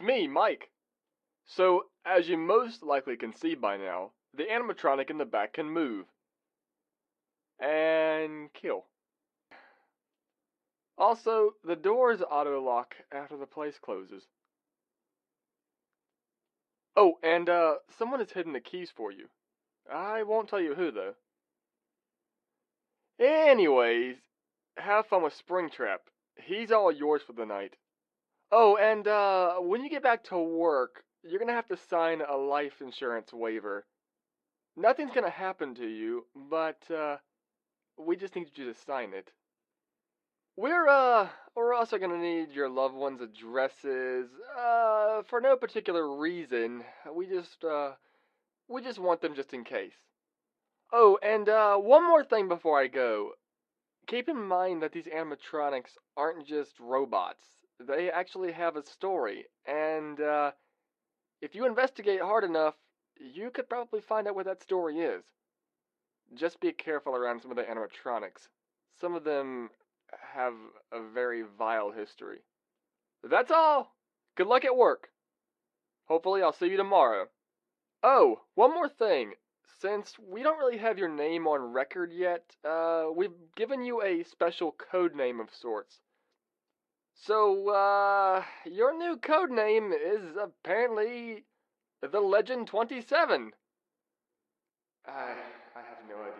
me, Mike. So, as you most likely can see by now, the animatronic in the back can move. And kill. Also, the doors auto-lock after the place closes. Oh, and someone has hidden the keys for you. I won't tell you who, though. Anyways, have fun with Springtrap. He's all yours for the night. Oh, and when you get back to work, you're gonna have to sign a life insurance waiver. Nothing's gonna happen to you, but we just need you to sign it. We're also gonna need your loved ones' addresses, for no particular reason. We just want them just in case. Oh, and one more thing before I go. Keep in mind that these animatronics aren't just robots. They actually have a story, and if you investigate hard enough, you could probably find out what that story is. Just be careful around some of the animatronics. Some of them have a very vile history. That's all. Good luck at work. Hopefully I'll see you tomorrow. Oh, one more thing. Since we don't really have your name on record yet, we've given you a special code name of sorts. So, your new code name is apparently the Legend 27. I have no idea.